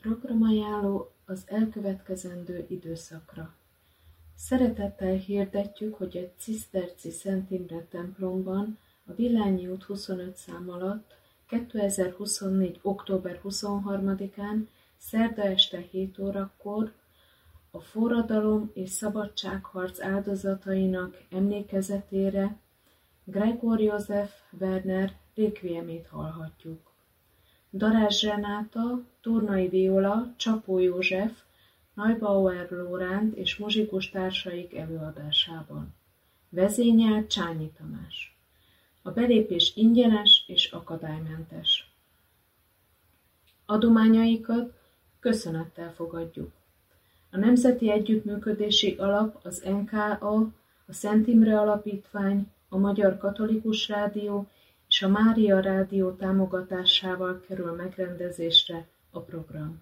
Programajánló az elkövetkezendő időszakra. Szeretettel hirdetjük, hogy a Ciszterci Szent Imre templomban a Villányi út 25 szám alatt 2024. október 23-án szerda este 7 órakor a forradalom és szabadságharc áldozatainak emlékezetére Gregor József Werner requiemét hallhatjuk. Darázs Renáta, Turnai Viola, Csapó József, Neubauer Lóránt és muzsikus társaik előadásában. Vezényel Csányi Tamás. A belépés ingyenes és akadálymentes. Adományaikat köszönettel fogadjuk. A Nemzeti Együttműködési Alap, az NKA, a Szent Imre Alapítvány, a Magyar Katolikus Rádió és a Mária Rádió támogatásával kerül megrendezésre a program.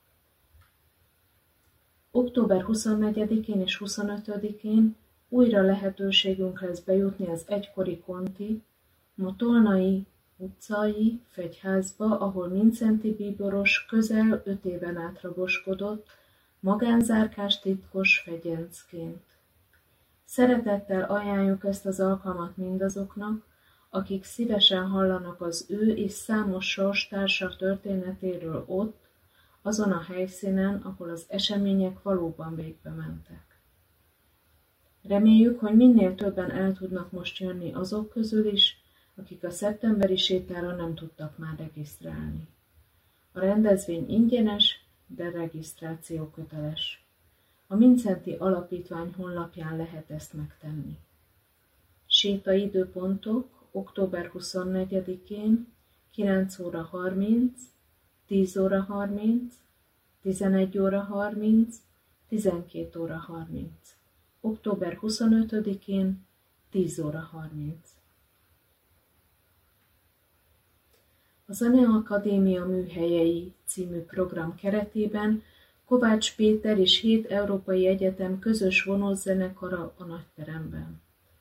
Október 24-én és 25-én újra lehetőségünk lesz bejutni az egykori Konti, ma Tolnai utcai fegyházba, ahol Mindszenty bíboros közel 5 éven át raboskodott, magánzárkás titkos fegyencként. Szeretettel ajánljuk ezt az alkalmat mindazoknak, akik szívesen hallanak az ő és számos sorstársa történetéről ott, azon a helyszínen, ahol az események valóban végbe mentek. Reméljük, hogy minél többen el tudnak most jönni azok közül is, akik a szeptemberi sétára nem tudtak már regisztrálni. A rendezvény ingyenes, de regisztráció köteles. A Mindszenty Alapítvány honlapján lehet ezt megtenni. Sétaidőpontok október 24-én 9 óra 30, 10 óra 30, 11 óra 30, 12 óra 30. Október 25-én 10 óra 30. A Zeneakadémia Műhelyei című program keretében Kovács Péter és 7 európai egyetem közös vonószenekara a Nagyteremben.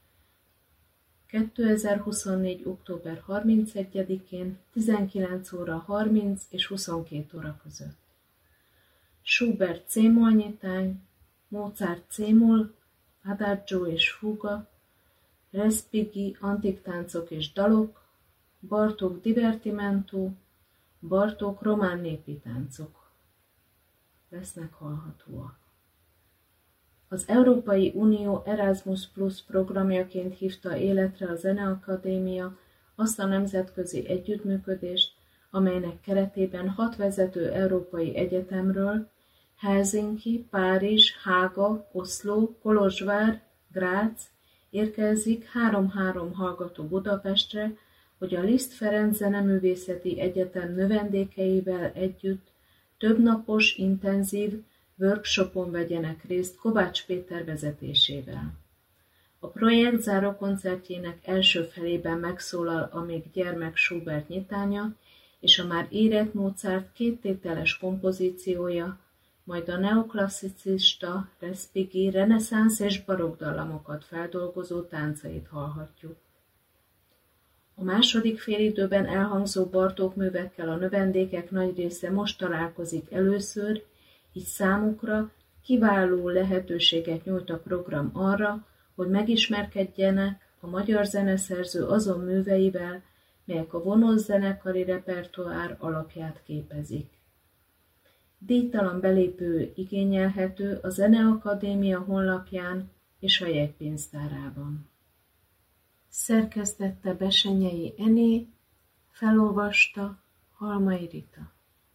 2024. október 31-én 19 óra 30 és 22 óra között. Schubert C-moll nyitány, Mozart C-moll, Adagio és Fuga, Respighi antik táncok és dalok, Bartók Divertimento, Bartók román népi táncok lesznek hallhatóak. Az Európai Unió Erasmus Plus programjaként hívta életre a Zeneakadémia azt a nemzetközi együttműködést, amelynek keretében 6 vezető európai egyetemről Helsinki, Párizs, Hága, Oszló, Kolozsvár, Grác érkezik 3-3 hallgató Budapestre, hogy a Liszt Ferenc Zeneművészeti Egyetem növendékeivel együtt többnapos, intenzív workshopon vegyenek részt Kovács Péter vezetésével. A projekt zárókoncertjének első felében megszólal a még gyermek Schubert nyitánya és a már érett Mozart kéttételes kompozíciója, majd a neoklasszicista, Respighi, reneszánsz és barokk dallamokat feldolgozó táncait hallhatjuk. A második félidőben elhangzó Bartók művekkel a növendékek nagy része most találkozik először, így számukra kiváló lehetőséget nyújt a program arra, hogy megismerkedjenek a magyar zeneszerző azon műveivel, melyek a vonószenekari repertoár alapját képezik. Díjtalan belépő igényelhető a Zeneakadémia honlapján és a jegypénztárában. Szerkesztette Bessenyei Ené, felolvasta Halmai Rita.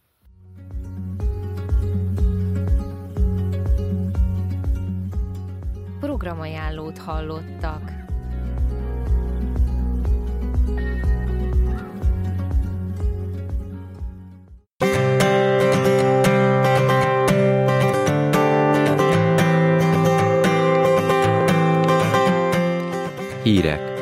Programajánlót hallottak. Hírek.